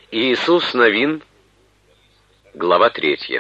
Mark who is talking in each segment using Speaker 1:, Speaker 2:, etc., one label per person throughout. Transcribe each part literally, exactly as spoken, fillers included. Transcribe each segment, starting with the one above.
Speaker 1: Иисус Новин, глава третья.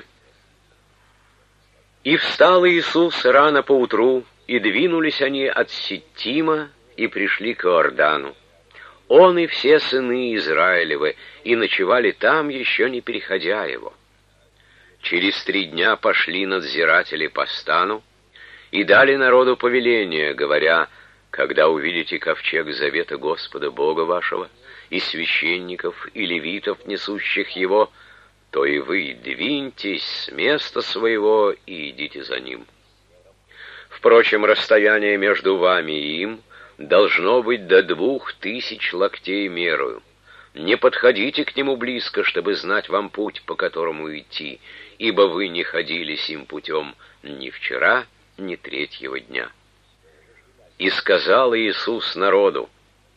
Speaker 1: «И встал Иисус рано поутру, и двинулись они от Ситтима, и пришли к Иордану. Он и все сыны Израилевы, и ночевали там, еще не переходя его. Через три дня пошли надзиратели по стану, и дали народу повеление, говоря: когда увидите ковчег завета Господа Бога вашего, и священников, и левитов, несущих его, то и вы двиньтесь с места своего и идите за ним. Впрочем, расстояние между вами и им должно быть до двух тысяч локтей мерою. Не подходите к нему близко, чтобы знать вам путь, по которому идти, ибо вы не ходили сим путем ни вчера, ни третьего дня». И сказал Иисус народу: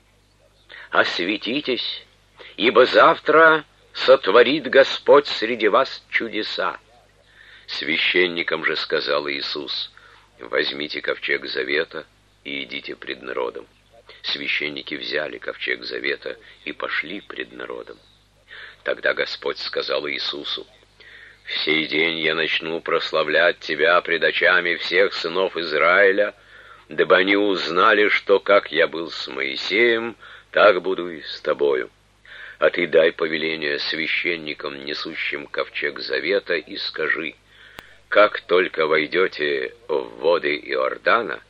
Speaker 1: «Осветитесь, ибо завтра сотворит Господь среди вас чудеса». Священникам же сказал Иисус: «Возьмите ковчег завета и идите пред народом». Священники взяли ковчег завета и пошли пред народом. Тогда Господь сказал Иисусу: «В сей день я начну прославлять тебя пред очами всех сынов Израиля, дабы они узнали, что как я был с Моисеем, так буду и с тобою. А ты дай повеление священникам, несущим ковчег завета, и скажи: как только войдете в воды Иордана,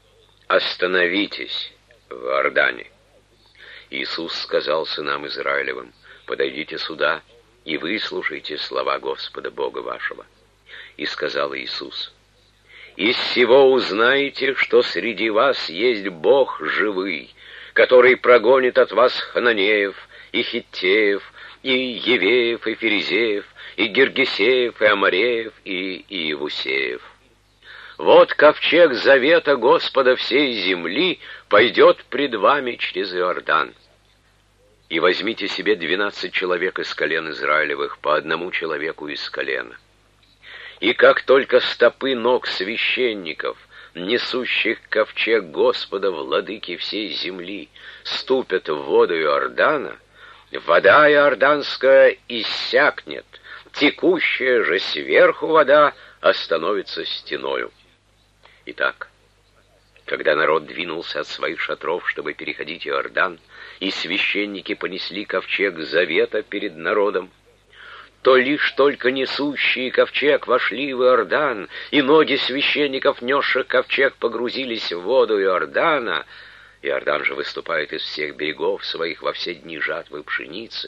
Speaker 1: остановитесь в Иордане». Иисус сказал сынам Израилевым: «Подойдите сюда и выслушайте слова Господа Бога вашего». И сказал Иисус: «Из сего узнаете, что среди вас есть Бог живый, который прогонит от вас хананеев, и хиттеев, и евеев, и ферезеев, и гиргесеев, и амореев, и иевусеев. Вот ковчег завета Господа всей земли пойдет пред вами через Иордан. И возьмите себе двенадцать человек из колен Израилевых, по одному человеку из колена. И как только стопы ног священников, несущих ковчег Господа, владыки всей земли, ступят в воду Иордана, вода иорданская иссякнет, текущая же сверху вода остановится стеною». Итак, когда народ двинулся от своих шатров, чтобы переходить Иордан, и священники понесли ковчег завета перед народом, то лишь только несущие ковчег вошли в Иордан, и ноги священников, несших ковчег, погрузились в воду Иордана. Иордан же выступает из всех берегов своих во все дни жатвы пшеницы.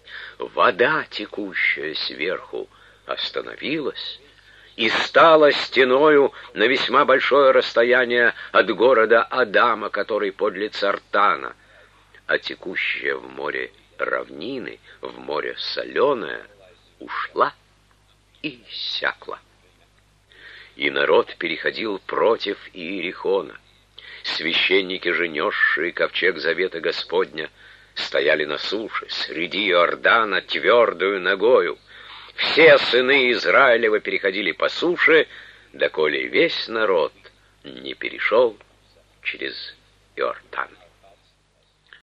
Speaker 1: Вода, текущая сверху, остановилась и стала стеною на весьма большое расстояние от города Адама, который подле Цартана, а текущая в море равнины, в море соленая, ушла и иссякла. И народ переходил против Иерихона. Священники же, несшие ковчег завета Господня, стояли на суше, среди Иордана, твердую ногою. Все сыны Израилева переходили по суше, доколе весь народ не перешел через Иордан.